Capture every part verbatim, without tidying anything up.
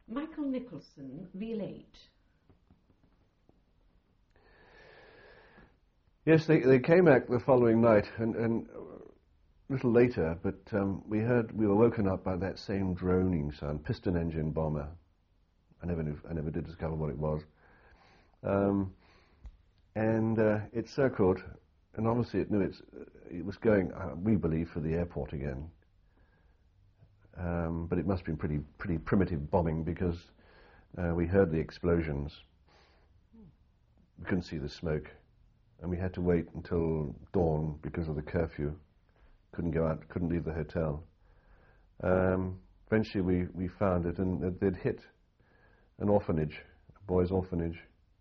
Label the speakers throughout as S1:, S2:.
S1: Michael Nicholson, Reel eight.
S2: Yes, they, they came back the following night, and, and a little later, but um, we heard, we were woken up by that same droning sound, piston engine bomber. I never knew, I never did discover what it was. Um, and uh, it circled, and obviously it knew it's, it was going, uh, we believe, for the airport again. Um, but it must have been pretty, pretty primitive bombing, because uh, we heard the explosions. We couldn't see the smoke, and we had to wait until dawn because of the curfew. Couldn't go out, couldn't leave the hotel. Um, eventually we, we found it, and they'd hit an orphanage, a boys' orphanage.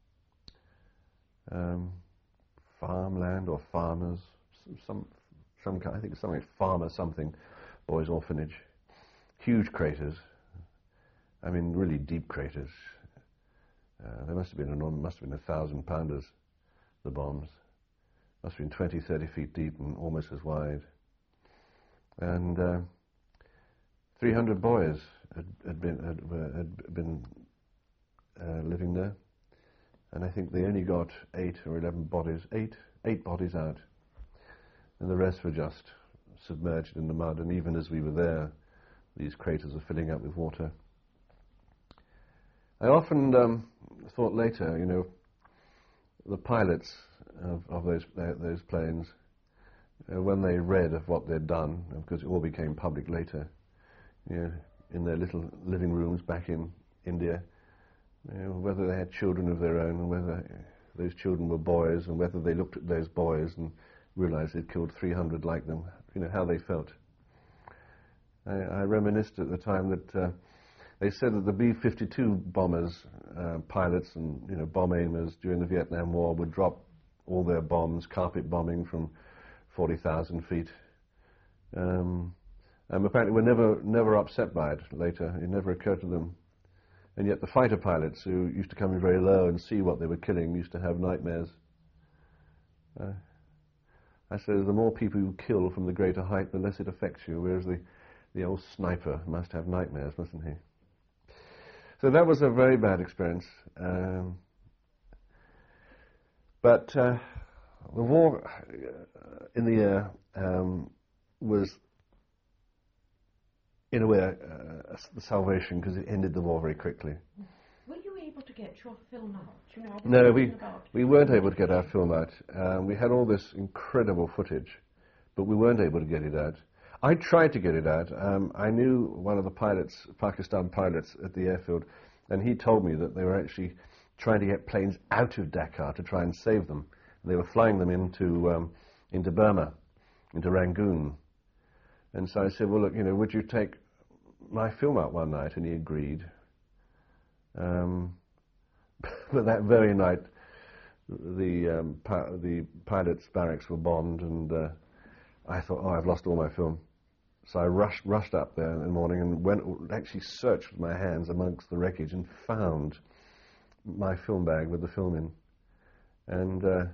S2: Um, farmland or farmers, some, some kind, I think it's something like farmer something, boys' orphanage. Huge craters. I mean, really deep craters. Uh, there must have been an, must have been a thousand pounders, the bombs. Must have been twenty, thirty feet deep and almost as wide. And uh, three hundred boys had, had been had, uh, had been uh, living there, and I think they only got eight or eleven bodies, eight eight bodies out, and the rest were just submerged in the mud. And even as we were there, these craters are filling up with water. I often um, thought later, you know, the pilots of, of those uh, those planes, uh, when they read of what they'd done, because it all became public later, you know, in their little living rooms back in India, you know, whether they had children of their own, and whether those children were boys, and whether they looked at those boys and realized they'd killed three hundred like them, you know, how they felt. I, I reminisced at the time that uh, they said that the B fifty-two bombers, uh, pilots and, you know, bomb aimers during the Vietnam War would drop all their bombs, carpet bombing from forty thousand feet. Um, and apparently were never, never upset by it later. It never occurred to them. And yet the fighter pilots, who used to come in very low and see what they were killing, used to have nightmares. Uh, I suppose the more people you kill from the greater height, the less it affects you, whereas the The old sniper must have nightmares, mustn't he? So that was a very bad experience. Um, but uh, the war uh, in the air um, was, in a way, uh, the salvation, because it ended the war very quickly.
S1: Were you able to get your film out? You know,
S2: no, we, we weren't able to get our film out. Um, we had all this incredible footage, but we weren't able to get it out. I tried to get it out. Um, I knew one of the pilots, Pakistan pilots at the airfield, and he told me that they were actually trying to get planes out of Dhaka to try and save them. And they were flying them into um, into Burma, into Rangoon. And so I said, well, look, you know, would you take my film out one night? And he agreed. Um, but that very night, the um, pi the pilots' barracks were bombed, and uh, I thought, oh, I've lost all my film. So I rushed, rushed up there in the morning and went, actually searched with my hands amongst the wreckage and found my film bag with the film in. And uh,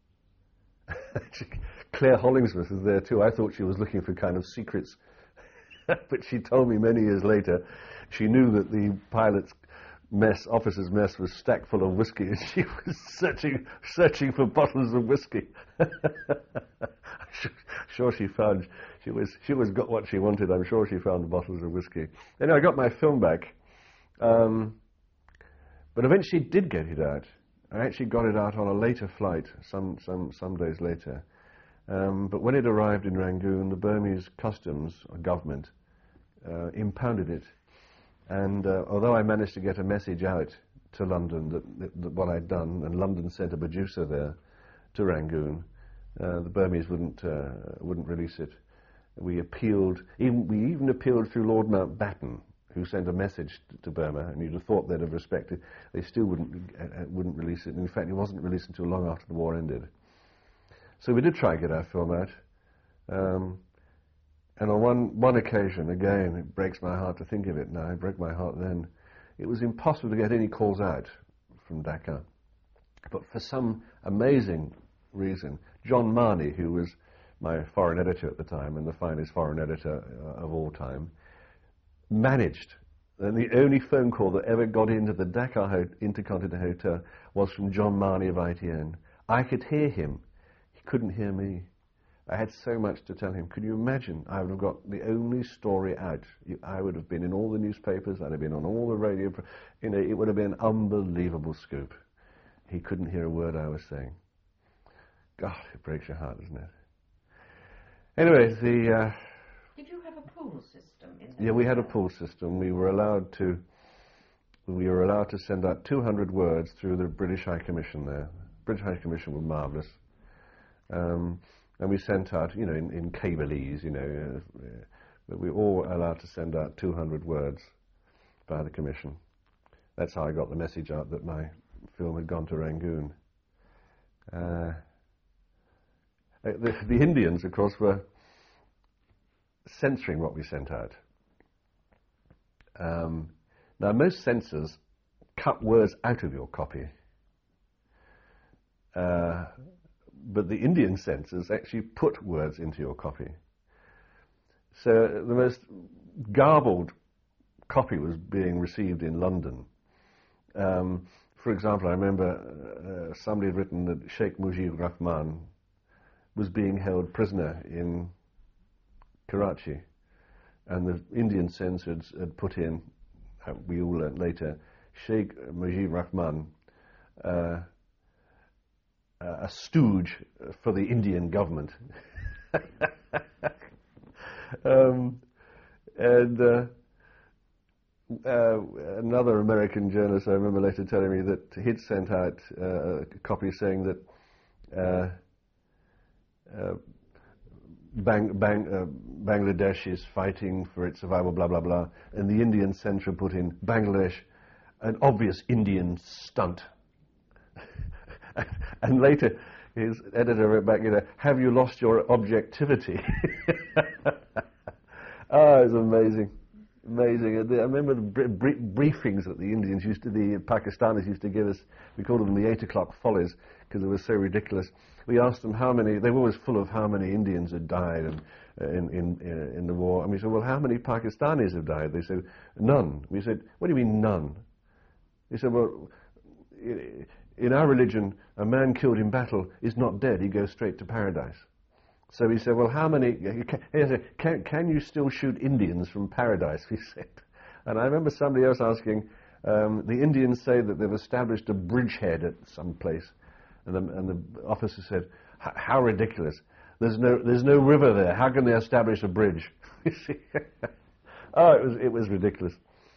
S2: Claire Hollingsworth was there too. I thought she was looking for kind of secrets. But she told me many years later, she knew that the pilot's mess, officer's mess, was stacked full of whiskey, and she was searching, searching for bottles of whiskey. Sure she found, she was, she was got what she wanted. I'm sure she found the bottles of whiskey. Anyway, I got my film back, um, but eventually did get it out. I actually got it out on a later flight, some some some days later. Um, but when it arrived in Rangoon, the Burmese customs or government uh, impounded it. And uh, although I managed to get a message out to London that, that, that what I'd done, and London sent a producer there to Rangoon, uh, the Burmese wouldn't uh, wouldn't release it. We appealed, even, we even appealed through Lord Mountbatten, who sent a message to, to Burma, and you'd have thought they'd have respected. They still wouldn't uh, wouldn't release it. And in fact, it wasn't released until long after the war ended. So we did try to get our film out. Um, And on one, one occasion, again, it breaks my heart to think of it now, it broke my heart then, it was impossible to get any calls out from Dhaka. But for some amazing reason, John Marney, who was my foreign editor at the time, and the finest foreign editor uh, of all time, managed And the only phone call that ever got into the Dakar Ho Intercontinental Hotel was from John Marnie of I T N. I could hear him. He couldn't hear me. I had so much to tell him. Could you imagine? I would have got the only story out. I would have been in all the newspapers. I'd have been on all the radio. You know, it would have been an unbelievable scoop. He couldn't hear a word I was saying. God, it breaks your heart, doesn't it? Anyway, the... Uh,
S1: Did you have a pool system in there?
S2: Yeah, we had a pool system. We were allowed to... We were allowed to send out two hundred words through the British High Commission there. The British High Commission were marvellous. Um... And we sent out, you know, in, in Cableese, you know, uh, but we were all allowed to send out two hundred words by the Commission. That's how I got the message out that my film had gone to Rangoon. Uh, the, the Indians, of course, were censoring what we sent out. Um, now, most censors cut words out of your copy. Uh, But the Indian censors actually put words into your copy. So the most garbled copy was being received in London. Um, for example, I remember uh, somebody had written that Sheikh Mujib Rahman was being held prisoner in Karachi, and the Indian censors had put in, uh, we all learnt later, Sheikh Mujib Rahman, uh, Uh, a stooge for the Indian government. um, and uh, uh, another American journalist, I remember later telling me that he'd sent out uh, a copy saying that uh, uh, Bang, Bang, uh, Bangladesh is fighting for its survival, blah, blah, blah, and the Indian censor put in Bangladesh, an obvious Indian stunt. And later, his editor wrote back, you know, have you lost your objectivity? Oh, it was amazing. Amazing. I remember the br- briefings that the Indians used to, the Pakistanis used to give us. We called them the eight o'clock follies because they were so ridiculous. We asked them how many, they were always full of how many Indians had died and, uh, in, in, uh, in the war. And we said, well, how many Pakistanis have died? They said, none. We said, what do you mean none? They said, well, in our religion, a man killed in battle is not dead, he goes straight to paradise. So he said, well, how many, he said, can, can you still shoot Indians from paradise, he said. And I remember somebody else asking, um, the Indians say that they've established a bridgehead at some place. And the, and the officer said, how ridiculous. There's no, there's no river there, how can they establish a bridge? You see? Oh, it was, it was ridiculous.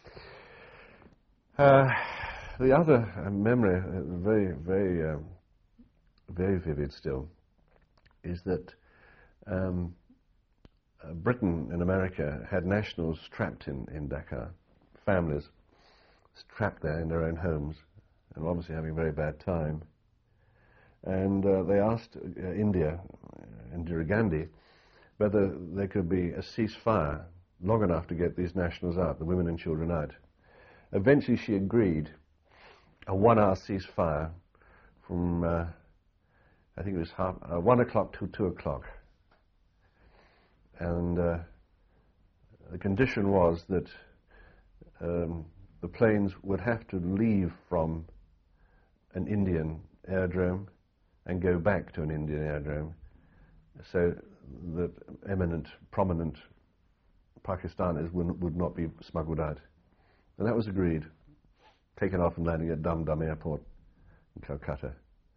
S2: Uh, The other uh, memory, uh, very, very, um, very vivid still, is that um, uh, Britain and America had nationals trapped in, in Dakar, families trapped there in their own homes, and obviously having a very bad time. And uh, they asked uh, India, uh, Indira Gandhi, whether there could be a ceasefire long enough to get these nationals out, the women and children out. Eventually she agreed. A one-hour ceasefire from, uh, I think it was half, uh, one o'clock to two o'clock. And uh, the condition was that um, the planes would have to leave from an Indian airdrome and go back to an Indian airdrome so that eminent, prominent Pakistanis would, would not be smuggled out. And that was agreed. Taken off and landing at Dum Dum Airport in Calcutta.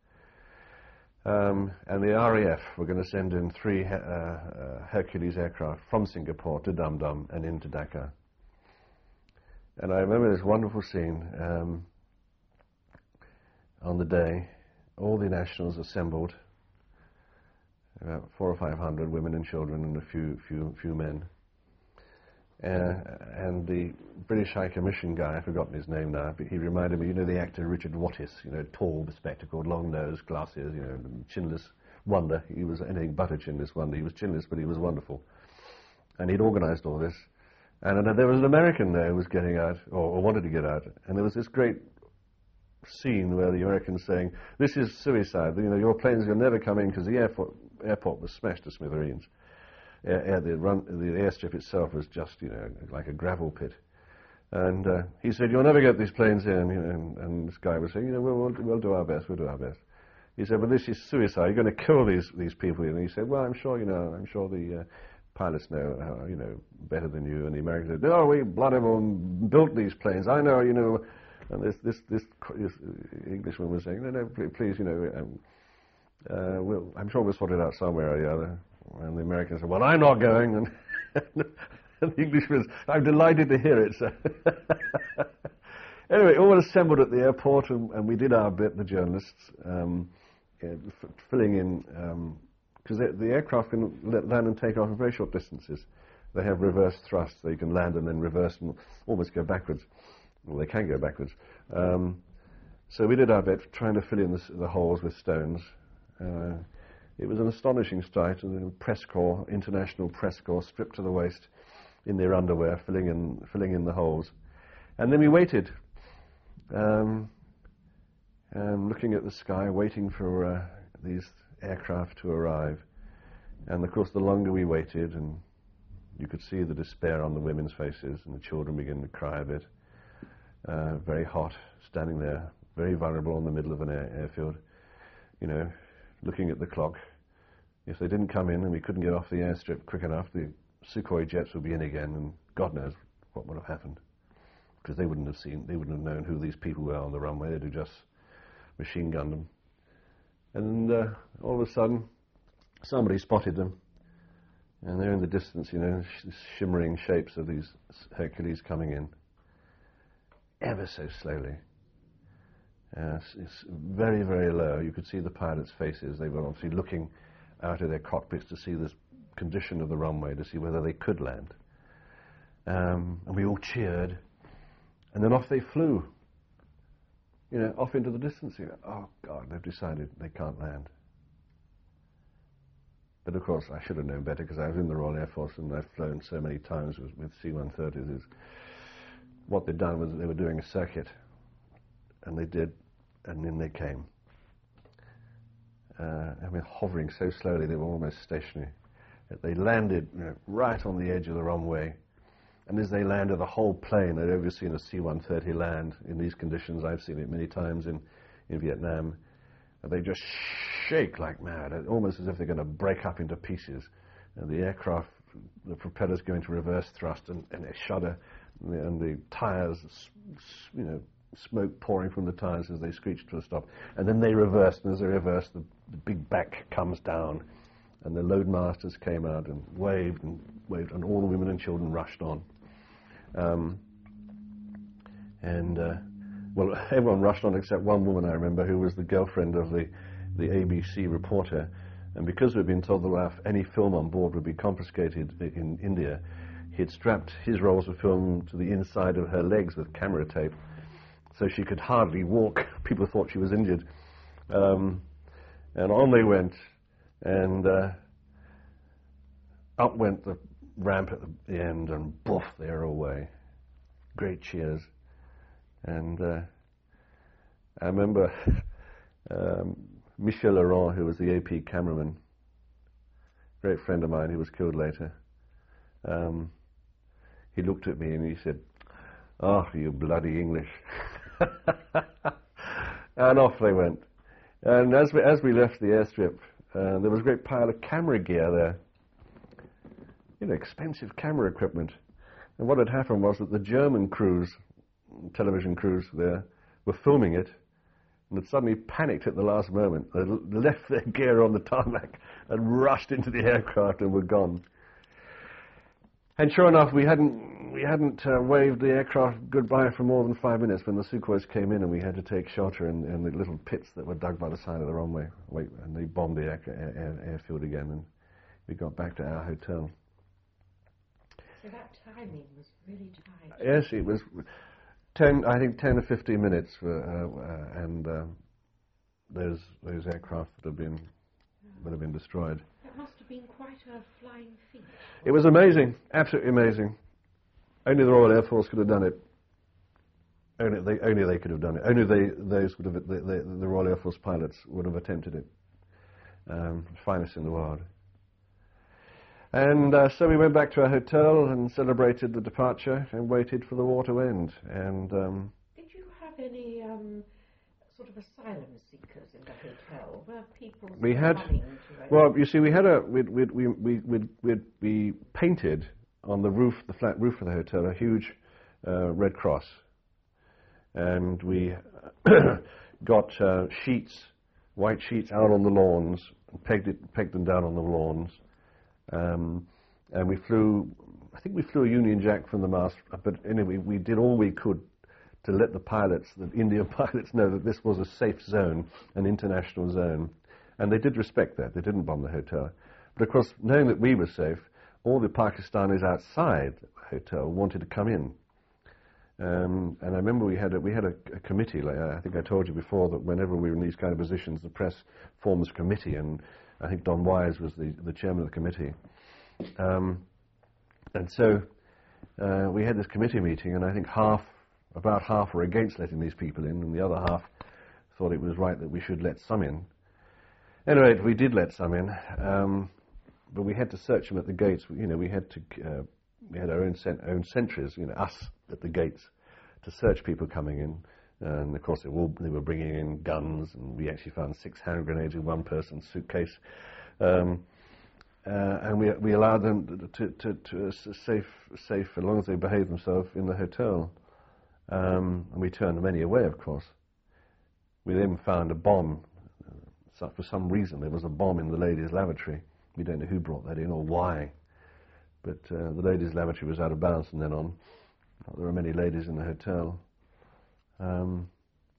S2: Um, and the R A F were going to send in three uh, uh, Hercules aircraft from Singapore to Dum Dum and into Dakar. And I remember this wonderful scene um, on the day. All the nationals assembled, about four or five hundred women and children and a few, few, few men. Uh, and the British High Commission guy, I've forgotten his name now, but he reminded me, you know, the actor Richard Wattis, you know, tall, bespectacled, long nose, glasses, you know, chinless wonder. He was anything but a chinless wonder. He was chinless, but he was wonderful. And he'd organised all this. And uh, there was an American there who was getting out, or, or wanted to get out, and there was this great scene where the American's saying, this is suicide, you know, your planes will never come in because the airport, airport was smashed to smithereens. Air, air, the, run, the airstrip itself was just, you know, like a gravel pit. And uh, he said, "You'll never get these planes in." You know, and, and this guy was saying, "You know, we'll, we'll, we'll do our best. We'll do our best." He said, "But this is suicide. You're going to kill these these people." And he said, "Well, I'm sure you know. I'm sure the uh, pilots know, how, you know, better than you." And the Americans said, "No, we bloody well built these planes. I know, you know." And this this this, this Englishman was saying, "No, no, please, you know, um, uh, we'll, I'm sure we'll sort it out somewhere or the other." And the Americans said, "Well, I'm not going." And, and the Englishman said, "I'm delighted to hear it, sir." Anyway, all assembled at the airport, and, and we did our bit, the journalists, um, yeah, f filling in, because um, the, the aircraft can land and take off in very short distances. They have reverse thrust, so you can land and then reverse and almost go backwards. Well, they can go backwards. Um, so we did our bit, trying to fill in the, the holes with stones. Uh, it was an astonishing sight, and the press corps, international press corps, stripped to the waist in their underwear, filling in, filling in the holes. And then we waited. Um, um, looking at the sky, waiting for uh, these aircraft to arrive. And of course, the longer we waited, and you could see the despair on the women's faces, and the children began to cry a bit. Uh, very hot, standing there, very vulnerable in the middle of an air airfield, you know, looking at the clock. If they didn't come in and we couldn't get off the airstrip quick enough, the Sukhoi jets would be in again, and God knows what would have happened. Because they wouldn't have seen, they wouldn't have known who these people were on the runway. They'd have just machine gunned them. And uh, all of a sudden, somebody spotted them, and they're in the distance, you know, sh shimmering shapes of these Hercules coming in, ever so slowly. Uh, it's, it's very, very low. You could see the pilots' faces. They were obviously looking out of their cockpits to see the condition of the runway, to see whether they could land. Um, and we all cheered. And then off they flew, you know, off into the distance. You go, oh, God, they've decided they can't land. But, of course, I should have known better, because I was in the Royal Air Force and I've flown so many times with, with C one thirties. Is what they'd done was they were doing a circuit, and they did, and then they came. Uh, I mean, hovering so slowly, they were almost stationary. They landed, you know, right on the edge of the runway. And as they landed, the whole plane, I'd ever seen a C one thirty land in these conditions. I've seen it many times in, in Vietnam. And they just shake like mad, almost as if they're going to break up into pieces. And the aircraft, the propellers go into reverse thrust, and, and they shudder. And the, and the tires, you know, smoke pouring from the tires as they screech to a stop. And then they reversed, and as they reversed, the, the big back comes down. And the loadmasters came out and waved and waved, and all the women and children rushed on. Um, and, uh, well, everyone rushed on except one woman, I remember, who was the girlfriend of the, the A B C reporter. And because we'd been told that any film on board would be confiscated in India, he'd strapped his rolls of film to the inside of her legs with camera tape, so she could hardly walk. People thought she was injured. Um, and on they went, and uh, up went the ramp at the end, and boof, they're away. Great cheers. And uh, I remember um, Michel Laurent, who was the A P cameraman, great friend of mine who was killed later, um, he looked at me and he said, "Oh, you bloody English." And off they went. And as we, as we left the airstrip, uh, there was a great pile of camera gear there. You know, expensive camera equipment. And what had happened was that the German crews, television crews there, were filming it, and had suddenly panicked at the last moment. They left their gear on the tarmac and rushed into the aircraft and were gone. And sure enough, we hadn't we hadn't uh, waved the aircraft goodbye for more than five minutes when the Sukhois came in, and we had to take shelter in, in the little pits that were dug by the side of the runway. Wait, and they bombed the air, air, airfield again, and we got back to our hotel.
S1: So that timing was really tight.
S2: Yes, it was ten. I think ten or fifteen minutes, for, uh, uh, and uh, those those aircraft would have been would have been destroyed.
S1: That must have been quite a flying feat.
S2: It was amazing, absolutely amazing. Only the Royal Air Force could have done it. Only they, only they could have done it. Only they, those would have, the, the, the Royal Air Force pilots would have attempted it. Um, finest in the world. And uh, so we went back to our hotel and celebrated the departure and waited for the war to end. And um,
S1: did you have any um, sort of asylum seekers in the hotel? Were people
S2: we had,
S1: coming to
S2: well, you see, we had a we we we we we we painted on the roof, the flat roof of the hotel, a huge uh, Red Cross, and we got uh, sheets, white sheets, out on the lawns, and pegged it, pegged them down on the lawns. Um, and we flew, I think we flew a Union Jack from the mast, but anyway, we did all we could to let the pilots, the Indian pilots, know that this was a safe zone, an international zone. And they did respect that. They didn't bomb the hotel. But of course, knowing that we were safe, all the Pakistanis outside the hotel wanted to come in. Um, and I remember we had a, we had a, a committee, like I think I told you before, that whenever we were in these kind of positions, the press forms a committee, and I think Don Wise was the, the chairman of the committee. Um, and so uh, we had this committee meeting, and I think half, about half were against letting these people in, and the other half thought it was right that we should let some in. Anyway, we did let some in, um, but we had to search them at the gates. You know, we had to, uh, we had our own, cent own sentries, you know, us at the gates, to search people coming in. And of course, they were, all, they were bringing in guns, and we actually found six hand grenades in one person's suitcase. Um, uh, and we we allowed them to to, to uh, safe safe as long as they behaved themselves in the hotel. Um, and we turned many away, of course. We then found a bomb. So for some reason, there was a bomb in the ladies' lavatory. We don't know who brought that in or why. But uh, the ladies' lavatory was out of bounds from then on. There were many ladies in the hotel. Um,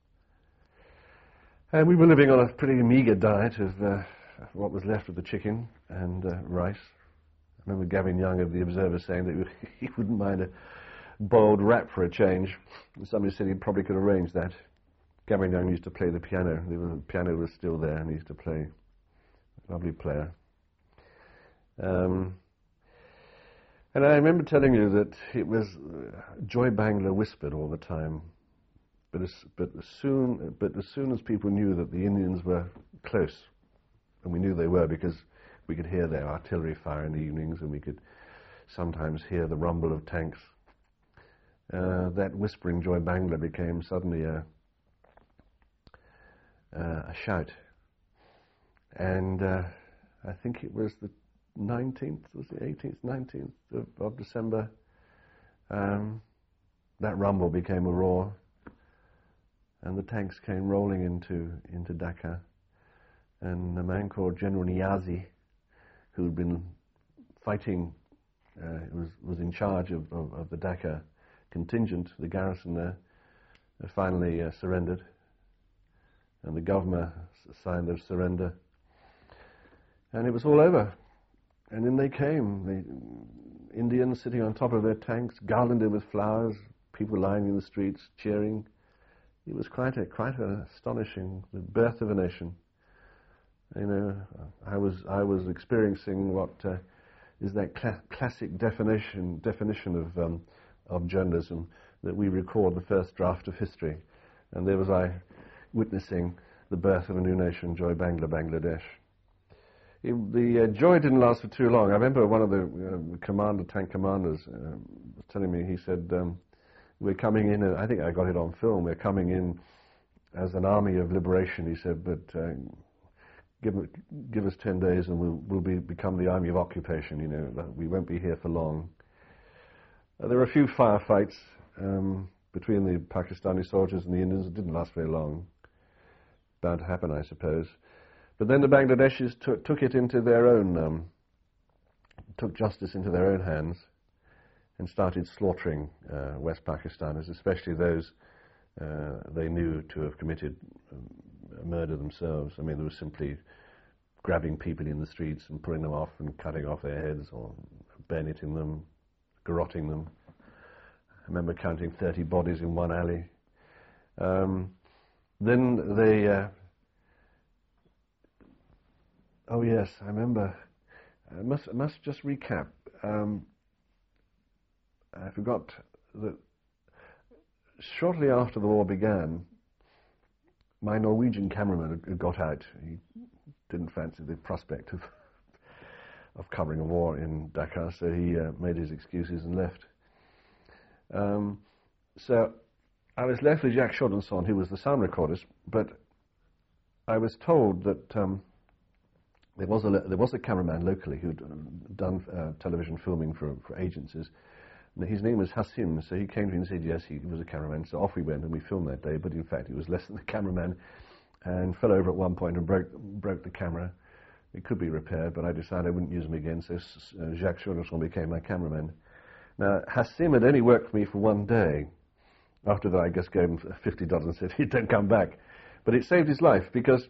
S2: and we were living on a pretty meagre diet of uh, what was left of the chicken and uh, rice. I remember Gavin Young of The Observer saying that he wouldn't mind a boiled rat for a change. Somebody said he probably could arrange that. Gavin Young used to play the piano. The piano was still there, and he used to play. Lovely player. Um, and I remember telling you that it was uh, Joy Bangla whispered all the time. But as, but as soon, but as soon as people knew that the Indians were close, and we knew they were because we could hear their artillery fire in the evenings, and we could sometimes hear the rumble of tanks, uh, that whispering Joy Bangla became suddenly a, uh, a shout. And uh, I think it was the nineteenth, was it eighteenth, nineteenth of, of December, um, that rumble became a roar. And the tanks came rolling into into Dhaka, and a man called General Niazi, who had been fighting, uh, was was in charge of, of, of the Dhaka contingent, the garrison there, uh, finally uh, surrendered, and the governor signed their surrender, and it was all over. And in they came, the Indians sitting on top of their tanks, garlanded with flowers, people lying in the streets cheering. It was quite a quite an astonishing, the birth of a nation. You know, I was I was experiencing what uh, is that cla classic definition definition of um, of journalism, that we record the first draft of history, and there was I witnessing the birth of a new nation, Joy Bangla, Bangladesh. It, the uh, joy didn't last for too long. I remember one of the uh, commander tank commanders uh, was telling me. He said, Um, We're coming in, I think I got it on film, we're coming in as an army of liberation, he said, but uh, give, give us ten days and we'll, we'll be, become the army of occupation, you know, we won't be here for long. Uh, there were a few firefights um, between the Pakistani soldiers and the Indians. It didn't last very long. Bound to happen, I suppose. But then the Bangladeshis took, took it into their own, um, took justice into their own hands, and started slaughtering uh, West Pakistanis, especially those uh, they knew to have committed um, murder themselves. I mean, they were simply grabbing people in the streets and pulling them off and cutting off their heads or bayoneting them, garroting them. I remember counting thirty bodies in one alley. Um, then they... Uh, oh yes, I remember. I must, I must just recap. Um, I forgot that shortly after the war began, my Norwegian cameraman had got out. He didn't fancy the prospect of of covering a war in Dakar, so he uh, made his excuses and left. Um, so I was left with Jacques Chaudonson, who was the sound recordist, but I was told that um, there was a there was a cameraman locally who'd done uh, television filming for for agencies. And his name was Hassim, so he came to me and said yes, he was a cameraman. So off we went, and we filmed that day. But in fact, he was less than a cameraman, and fell over at one point and broke broke the camera. It could be repaired, but I decided I wouldn't use him again. So uh, Jacques Chaudonson became my cameraman. Now Hassim had only worked for me for one day. After that, I just gave him fifty dollars and said he'd don't come back. But it saved his life because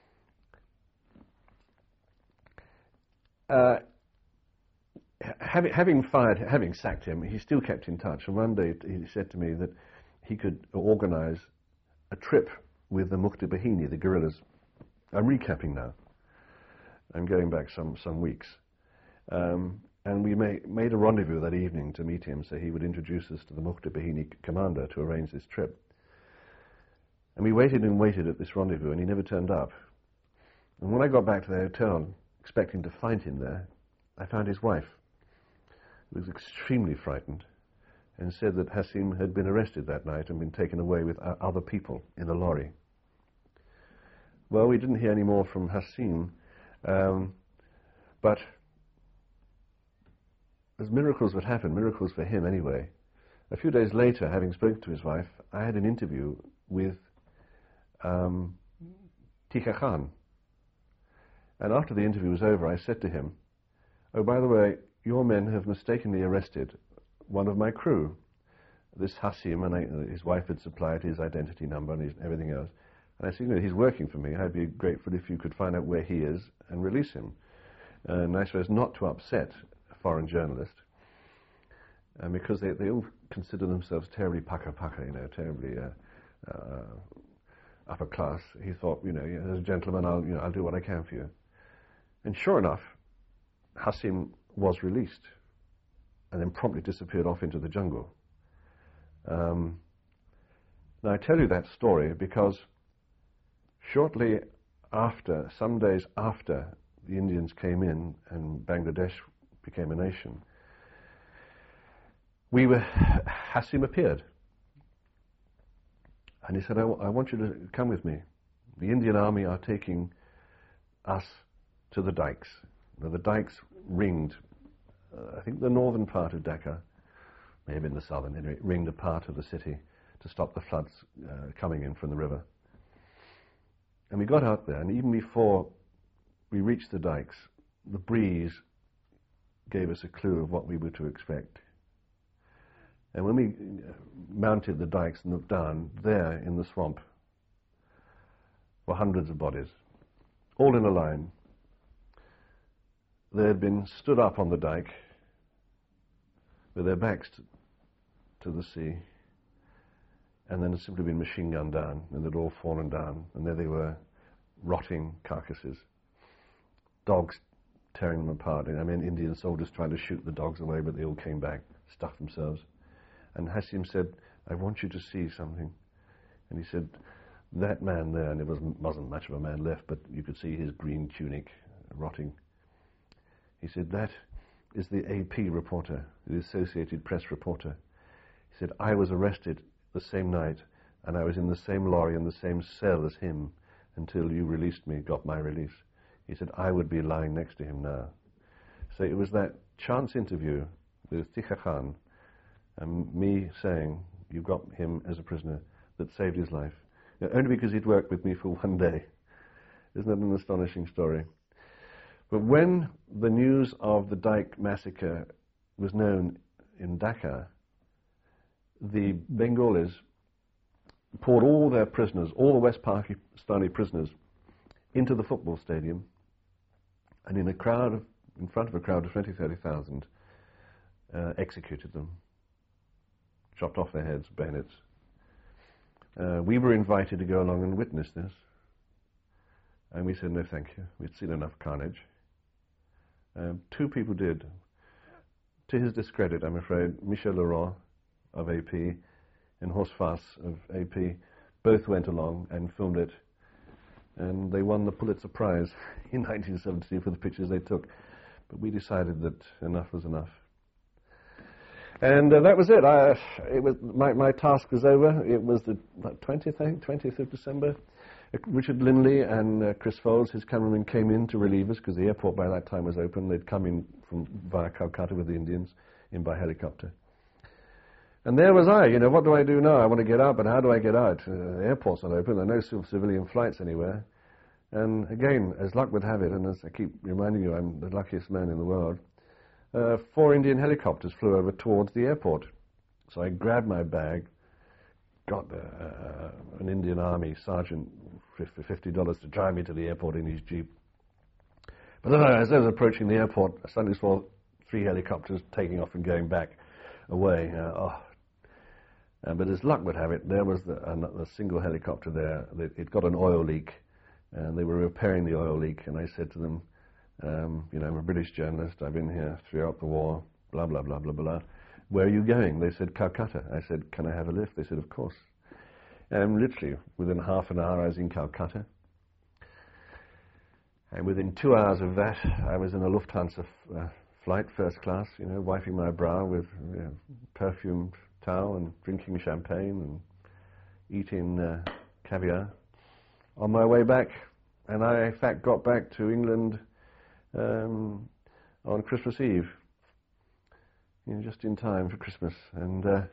S2: uh, having, having fired, having sacked him, he still kept in touch. And one day he said to me that he could organize a trip with the Mukhtar Bahini, the guerrillas. I'm recapping now. I'm going back some, some weeks. Um, and we made, made a rendezvous that evening to meet him, so he would introduce us to the Mukhtar Bahini commander to arrange this trip. And we waited and waited at this rendezvous, and he never turned up. And when I got back to the hotel, expecting to find him there, I found his wife, who was extremely frightened, and said that Hassim had been arrested that night and been taken away with other people in a lorry. Well, we didn't hear any more from Hassim, um, but as miracles would happen, miracles for him anyway, a few days later, having spoken to his wife, I had an interview with um, Tika Khan. And after the interview was over, I said to him, oh, by the way, your men have mistakenly arrested one of my crew, this Hassim, and I, his wife had supplied his identity number and his, everything else. And I said, you know, he's working for me. I'd be grateful if you could find out where he is and release him. And I suppose not to upset a foreign journalist, and because they, they all consider themselves terribly paka-paka, you know, terribly uh, uh, upper class. He thought, you know, as a gentleman, I'll, you know, I'll do what I can for you. And sure enough, Hassim was released and then promptly disappeared off into the jungle. Um, now I tell you that story because shortly after, some days after the Indians came in and Bangladesh became a nation, we were, Hassim appeared. And he said, I, w I want you to come with me. The Indian army are taking us to the dikes. Now, the dikes ringed, uh, I think the northern part of Dhaka, maybe in the southern, anyway, ringed a part of the city to stop the floods uh, coming in from the river. And we got out there, and even before we reached the dikes, the breeze gave us a clue of what we were to expect. And when we mounted the dikes and looked down, there in the swamp were hundreds of bodies, all in a line. They had been stood up on the dike with their backs to, to the sea, and then had simply been machine gunned down, and they'd all fallen down, and there they were, rotting carcasses, dogs tearing them apart. I mean, Indian soldiers trying to shoot the dogs away, but they all came back, stuffed themselves. And Hassim said, I want you to see something. And he said, that man there, and there wasn't, wasn't much of a man left, but you could see his green tunic rotting. He said, that is the A P reporter, the Associated Press reporter. He said, I was arrested the same night, and I was in the same lorry in the same cell as him until you released me, got my release. He said, I would be lying next to him now. So it was that chance interview with Tika Khan, and me saying, you got him as a prisoner, that saved his life. You know, only because he'd worked with me for one day. Isn't that an astonishing story? But when the news of the Dike massacre was known in Dhaka, the Bengalis poured all their prisoners, all the West Pakistani prisoners, into the football stadium, and in a crowd of, in front of a crowd of twenty, thirty thousand, uh, executed them. Chopped off their heads, bayonets. Uh, we were invited to go along and witness this. And we said, no thank you. We'd seen enough carnage. Um, two people did. To his discredit, I'm afraid, Michel Laurent of A P and Horst Fass of A P both went along and filmed it. And they won the Pulitzer Prize in nineteen seventy for the pictures they took. But we decided that enough was enough. And uh, that was it. I, it was my, my task was over. It was the twentieth, I think, twentieth of December. Uh, Richard Lindley and uh, Chris Foles, his cameraman, came in to relieve us because the airport by that time was open. They'd come in from via Calcutta with the Indians, in by helicopter. And there was I, you know, what do I do now? I want to get out, but how do I get out? Uh, the airport's not open. There are no civ- civilian flights anywhere. And again, as luck would have it, and as I keep reminding you, I'm the luckiest man in the world, Uh, four Indian helicopters flew over towards the airport. So I grabbed my bag, got uh, uh, an Indian Army sergeant for fifty dollars to drive me to the airport in his jeep. But then as I was approaching the airport, I suddenly saw three helicopters taking off and going back away. Uh, oh. uh, but as luck would have it, there was the, a, a single helicopter there. It, it got an oil leak, and they were repairing the oil leak, and I said to them, Um, you know, I'm a British journalist, I've been here throughout the war, blah, blah, blah, blah, blah. Where are you going? They said, Calcutta. I said, can I have a lift? They said, of course. And literally, within half an hour, I was in Calcutta. And within two hours of that, I was in a Lufthansa f- uh, flight, first class, you know, wiping my brow with you know, perfumed towel and drinking champagne and eating uh, caviar on my way back. And I, in fact, got back to England Um, on Christmas Eve, you know, just in time for Christmas. And uh,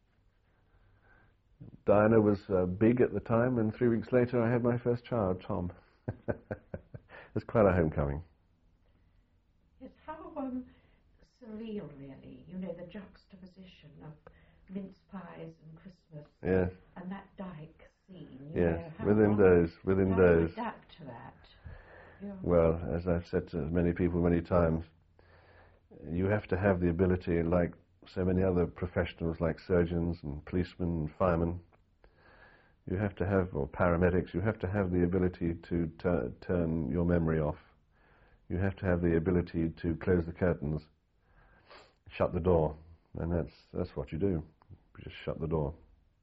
S2: Diana was uh, big at the time, and three weeks later I had my first child, Tom. It was quite a homecoming.
S1: Yes, how um, surreal, really, you know, the juxtaposition of mince pies and Christmas,
S2: yes.
S1: and that Dyke scene. You
S2: yes,
S1: know, how
S2: within
S1: how
S2: those, within
S1: how
S2: those.
S1: do you adapt to that? Yeah.
S2: Well, as I've said to many people many times, you have to have the ability, like so many other professionals, like surgeons and policemen and firemen, you have to have, or paramedics, you have to have the ability to t- turn your memory off. You have to have the ability to close the curtains, shut the door, and that's that's what you do. You just shut the door.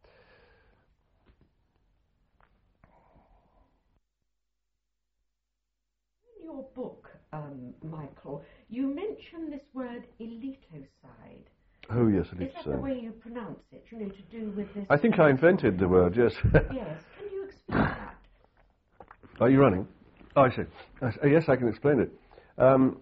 S1: Your book, um, Michael, you mention this word elitocide.
S2: Oh yes,
S1: elitocide. Is that the way you pronounce it? You know, to do with this.
S2: I think I invented the word. Yes.
S1: Yes. Can you explain that?
S2: Are you running? Oh, I see. I, yes, I can explain it. Um,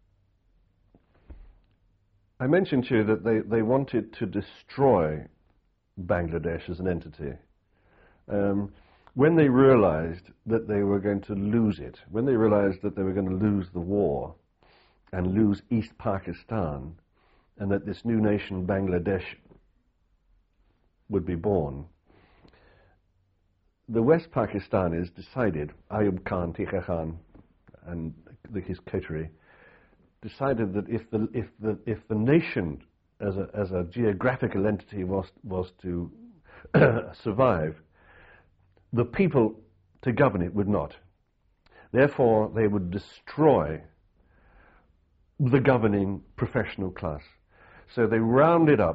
S2: I mentioned to you that they, they wanted to destroy Bangladesh as an entity. Um, When they realized that they were going to lose it, when they realized that they were going to lose the war and lose East Pakistan, and that this new nation, Bangladesh, would be born, the West Pakistanis decided, Ayub Khan, Tika Khan, and the, his coterie, decided that if the if the if the nation as a as a geographical entity was was to survive, the people to govern it would not. Therefore, they would destroy the governing professional class. So they rounded up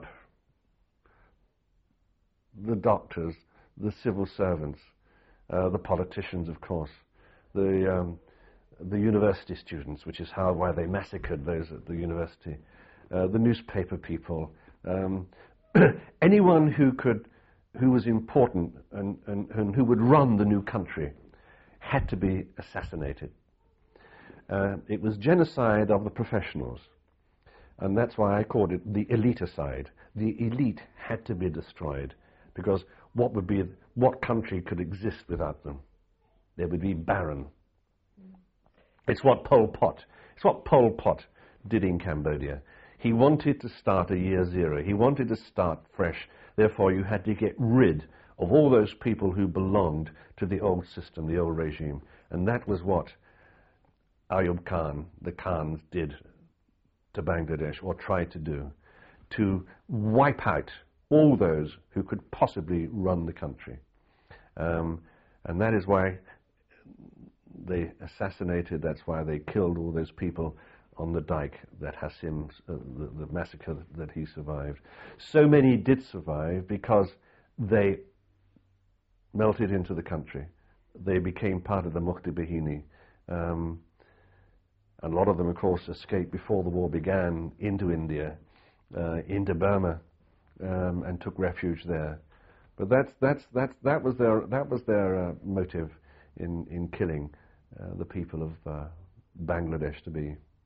S2: the doctors, the civil servants, uh, the politicians, of course, the um, the university students, which is how why they massacred those at the university, uh, the newspaper people, um, anyone who could. who was important and, and, and who would run the new country had to be assassinated. Uh, it was genocide of the professionals, and that's why I called it the elitocide. The elite had to be destroyed, because what would be, what country could exist without them? They would be barren. Mm. It's what Pol Pot, it's what Pol Pot did in Cambodia. He wanted to start a year zero. He wanted to start fresh. Therefore, you had to get rid of all those people who belonged to the old system, the old regime. And that was what Ayub Khan, the Khans, did to Bangladesh, or tried to do, to wipe out all those who could possibly run the country. Um, and that is why they assassinated, that's why they killed all those people on the Dyke, that Hassim, uh, the, the massacre that he survived. So many did survive because they melted into the country. They became part of the Mukti Bahini. Um, And a lot of them, of course, escaped before the war began into India, uh, into Burma, um, and took refuge there. But that's, that's, that's, that was their, that was their uh, motive in, in killing uh, the people of uh, Bangladesh, to be